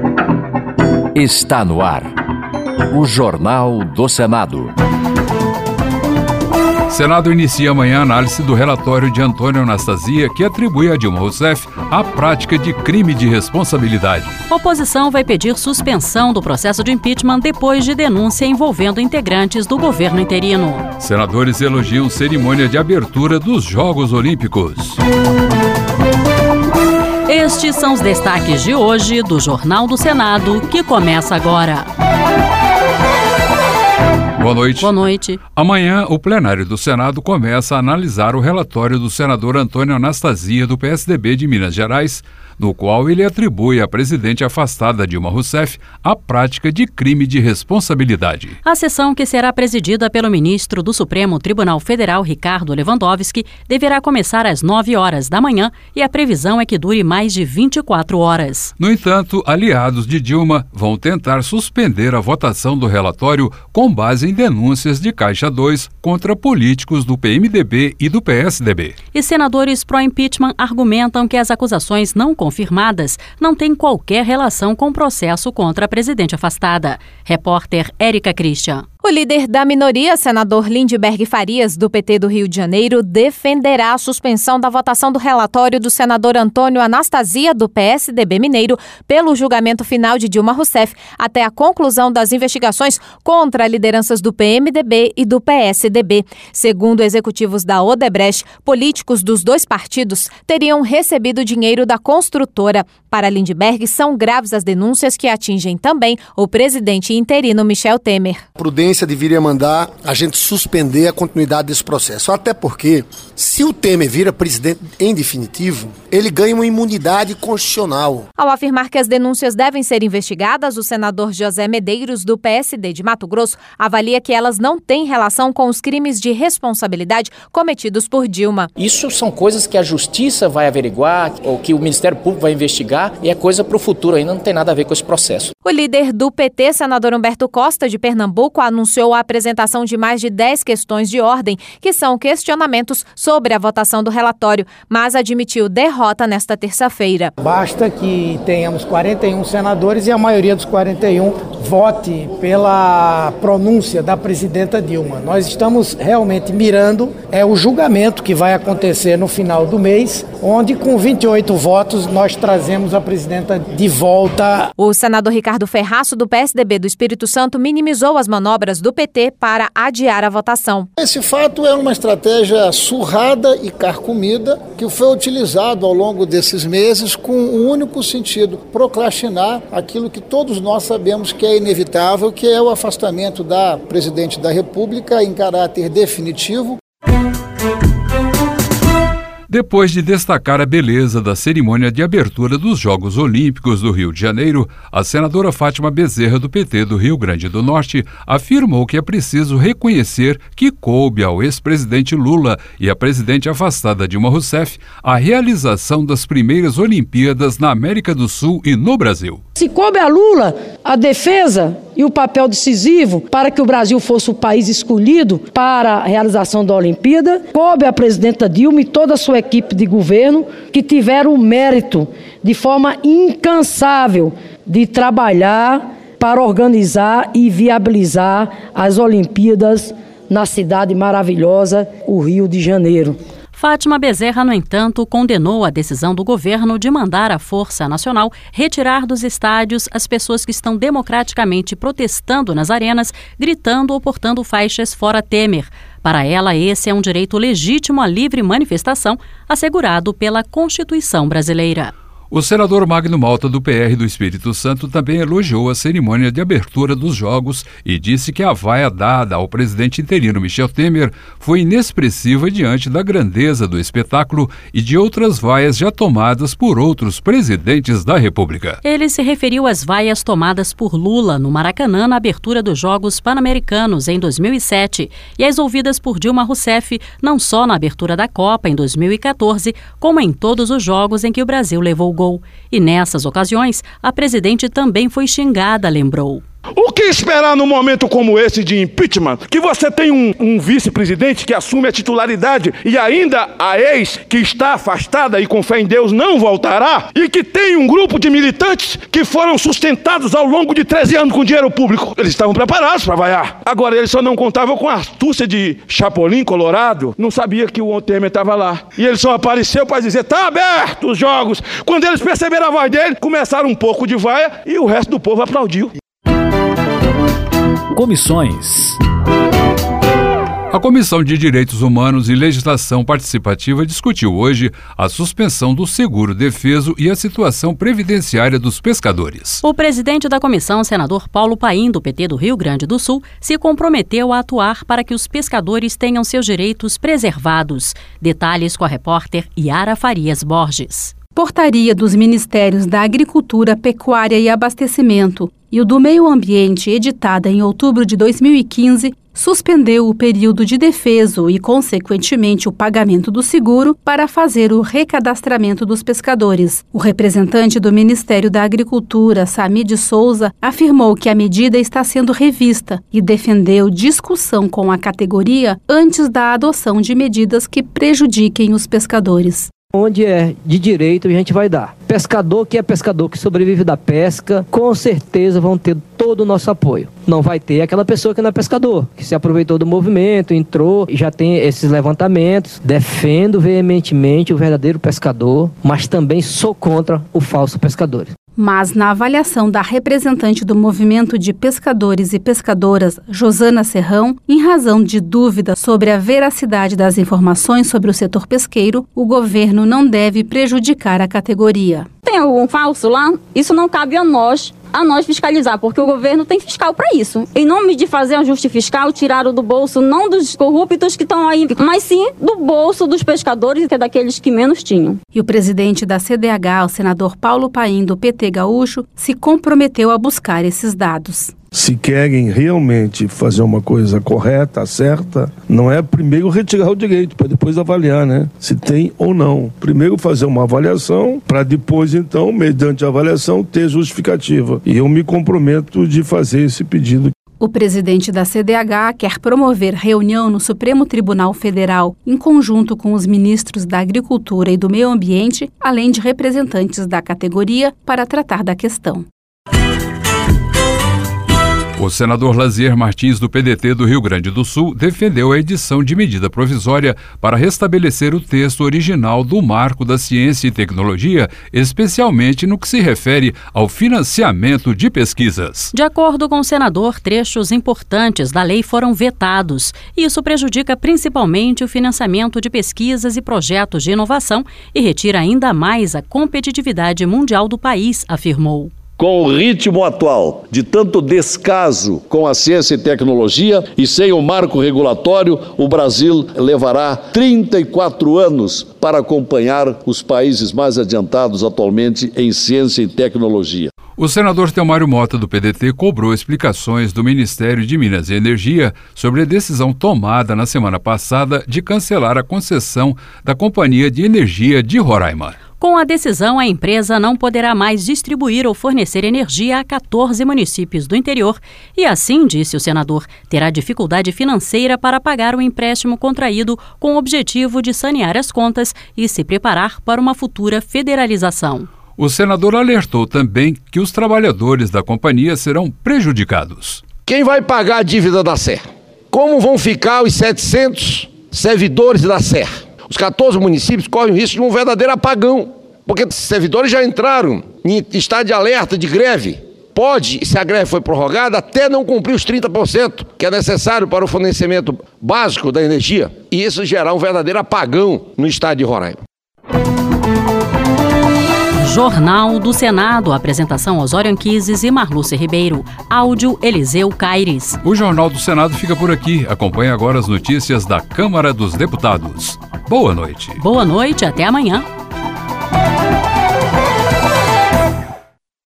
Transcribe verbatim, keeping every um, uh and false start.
Está no ar o Jornal do Senado. Senado inicia amanhã a análise do relatório de Antônio Anastasia, que atribui a Dilma Rousseff a prática de crime de responsabilidade. A oposição vai pedir suspensão do processo de impeachment depois de denúncia envolvendo integrantes do governo interino. Senadores elogiam cerimônia de abertura dos Jogos Olímpicos. Estes são os destaques de hoje do Jornal do Senado, que começa agora. Boa noite. Boa noite. Amanhã, o plenário do Senado começa a analisar o relatório do senador Antônio Anastasia, do P S D B de Minas Gerais, no qual ele atribui à presidente afastada Dilma Rousseff a prática de crime de responsabilidade. A sessão, que será presidida pelo ministro do Supremo Tribunal Federal, Ricardo Lewandowski, deverá começar às nove horas da manhã e a previsão é que dure mais de vinte e quatro horas. No entanto, aliados de Dilma vão tentar suspender a votação do relatório com base em denúncias de Caixa dois contra políticos do P M D B e do P S D B. E senadores pró-impeachment argumentam que as acusações não confirmadas não têm qualquer relação com o processo contra a presidente afastada. Repórter Érica Christian. O líder da minoria, senador Lindbergh Farias, do P T do Rio de Janeiro, defenderá a suspensão da votação do relatório do senador Antônio Anastasia, do P S D B mineiro, pelo julgamento final de Dilma Rousseff, até a conclusão das investigações contra lideranças do P M D B e do P S D B. Segundo executivos da Odebrecht, políticos dos dois partidos teriam recebido dinheiro da construtora. Para Lindbergh, são graves as denúncias que atingem também o presidente interino Michel Temer. Prudência deveria mandar a gente suspender a continuidade desse processo. Até porque, se o Temer vira presidente em definitivo, ele ganha uma imunidade constitucional. Ao afirmar que as denúncias devem ser investigadas, o senador José Medeiros, do P S D de Mato Grosso, avalia que elas não têm relação com os crimes de responsabilidade cometidos por Dilma. Isso são coisas que a Justiça vai averiguar, ou que o Ministério Público vai investigar, e é coisa para o futuro, ainda não tem nada a ver com esse processo. O líder do P T, senador Humberto Costa, de Pernambuco, anunciou a apresentação de mais de dez questões de ordem, que são questionamentos sobre a votação do relatório, mas admitiu derrota nesta terça-feira. Basta que tenhamos quarenta e um senadores e a maioria dos quarenta e um vote pela pronúncia da presidenta Dilma. Nós estamos realmente mirando é o julgamento que vai acontecer no final do mês, onde com vinte e oito votos nós trazemos a presidenta de volta. O senador Ricardo Ferraço, do P S D B do Espírito Santo, minimizou as manobras do P T para adiar a votação. Esse fato é uma estratégia surrada e carcomida que foi utilizado ao longo desses meses com um único sentido: procrastinar aquilo que todos nós sabemos que é inevitável, que é o afastamento da presidente da República em caráter definitivo. Depois de destacar a beleza da cerimônia de abertura dos Jogos Olímpicos do Rio de Janeiro, a senadora Fátima Bezerra, do P T do Rio Grande do Norte, afirmou que é preciso reconhecer que coube ao ex-presidente Lula e à presidente afastada Dilma Rousseff a realização das primeiras Olimpíadas na América do Sul e no Brasil. Se coube a Lula a defesa e o papel decisivo para que o Brasil fosse o país escolhido para a realização da Olimpíada, coube à presidenta Dilma e toda a sua equipe de governo, que tiveram o mérito, de forma incansável, de trabalhar para organizar e viabilizar as Olimpíadas na cidade maravilhosa, o Rio de Janeiro. Fátima Bezerra, no entanto, condenou a decisão do governo de mandar a Força Nacional retirar dos estádios as pessoas que estão democraticamente protestando nas arenas, gritando ou portando faixas fora Temer. Para ela, esse é um direito legítimo à livre manifestação, assegurado pela Constituição brasileira. O senador Magno Malta, do P R do Espírito Santo, também elogiou a cerimônia de abertura dos Jogos e disse que a vaia dada ao presidente interino Michel Temer foi inexpressiva diante da grandeza do espetáculo e de outras vaias já tomadas por outros presidentes da República. Ele se referiu às vaias tomadas por Lula no Maracanã na abertura dos Jogos Pan-Americanos em dois mil e sete e as ouvidas por Dilma Rousseff não só na abertura da Copa em dois mil e quatorze, como em todos os jogos em que o Brasil levou gol. E nessas ocasiões, a presidente também foi xingada, lembrou. O que esperar num momento como esse de impeachment? Que você tem um, um vice-presidente que assume a titularidade e ainda a ex que está afastada e com fé em Deus não voltará, e que tem um grupo de militantes que foram sustentados ao longo de treze anos com dinheiro público. Eles estavam preparados para vaiar. Agora, eles só não contavam com a astúcia de Chapolin Colorado, não sabia que o Temer estava lá. E ele só apareceu para dizer, tá aberto os jogos. Quando eles perceberam a voz dele, começaram um pouco de vaia e o resto do povo aplaudiu. Comissões. A Comissão de Direitos Humanos e Legislação Participativa discutiu hoje a suspensão do seguro-defeso e a situação previdenciária dos pescadores. O presidente da comissão, senador Paulo Paim, do P T do Rio Grande do Sul, se comprometeu a atuar para que os pescadores tenham seus direitos preservados. Detalhes com a repórter Yara Farias Borges. Portaria dos Ministérios da Agricultura, Pecuária e Abastecimento e o do Meio Ambiente, editada em outubro de dois mil e quinze, suspendeu o período de defeso e, consequentemente, o pagamento do seguro para fazer o recadastramento dos pescadores. O representante do Ministério da Agricultura, Sami de Souza, afirmou que a medida está sendo revista e defendeu discussão com a categoria antes da adoção de medidas que prejudiquem os pescadores. Onde é de direito a gente vai dar. Pescador que é pescador, que sobrevive da pesca, com certeza vão ter todo o nosso apoio. Não vai ter aquela pessoa que não é pescador, que se aproveitou do movimento, entrou e já tem esses levantamentos. Defendo veementemente o verdadeiro pescador, mas também sou contra o falso pescador. Mas, na avaliação da representante do movimento de pescadores e pescadoras, Josana Serrão, em razão de dúvida sobre a veracidade das informações sobre o setor pesqueiro, o governo não deve prejudicar a categoria. Tem algum falso lá? Isso não cabe a nós, a nós fiscalizar, porque o governo tem fiscal para isso. Em nome de fazer ajuste fiscal, tiraram do bolso não dos corruptos que estão aí, mas sim do bolso dos pescadores, que é daqueles que menos tinham. E o presidente da C D H, o senador Paulo Paim, do P T gaúcho, se comprometeu a buscar esses dados. Se querem realmente fazer uma coisa correta, certa, não é primeiro retirar o direito, para depois avaliar, né? Se tem ou não. Primeiro fazer uma avaliação, para depois, então, mediante a avaliação, ter justificativa. E eu me comprometo de fazer esse pedido. O presidente da C D H quer promover reunião no Supremo Tribunal Federal, em conjunto com os ministros da Agricultura e do Meio Ambiente, além de representantes da categoria, para tratar da questão. O senador Lazier Martins, do P D T do Rio Grande do Sul, defendeu a edição de medida provisória para restabelecer o texto original do Marco da Ciência e Tecnologia, especialmente no que se refere ao financiamento de pesquisas. De acordo com o senador, trechos importantes da lei foram vetados. Isso prejudica principalmente o financiamento de pesquisas e projetos de inovação e retira ainda mais a competitividade mundial do país, afirmou. Com o ritmo atual de tanto descaso com a ciência e tecnologia e sem o marco regulatório, o Brasil levará trinta e quatro anos para acompanhar os países mais adiantados atualmente em ciência e tecnologia. O senador Telmário Mota, do P D T, cobrou explicações do Ministério de Minas e Energia sobre a decisão tomada na semana passada de cancelar a concessão da Companhia de Energia de Roraima. Com a decisão, a empresa não poderá mais distribuir ou fornecer energia a quatorze municípios do interior e, assim, disse o senador, terá dificuldade financeira para pagar o empréstimo contraído com o objetivo de sanear as contas e se preparar para uma futura federalização. O senador alertou também que os trabalhadores da companhia serão prejudicados. Quem vai pagar a dívida da S E R? Como vão ficar os setecentos servidores da S E R? Os quatorze municípios correm o risco de um verdadeiro apagão, porque os servidores já entraram em estado de alerta de greve. Pode, se a greve foi prorrogada, até não cumprir os trinta por cento que é necessário para o fornecimento básico da energia. E isso gerar um verdadeiro apagão no estado de Roraima. Jornal do Senado. Apresentação Osório Anquises e Marlúcia Ribeiro. Áudio Eliseu Caires. O Jornal do Senado fica por aqui. Acompanhe agora as notícias da Câmara dos Deputados. Boa noite. Boa noite, até amanhã.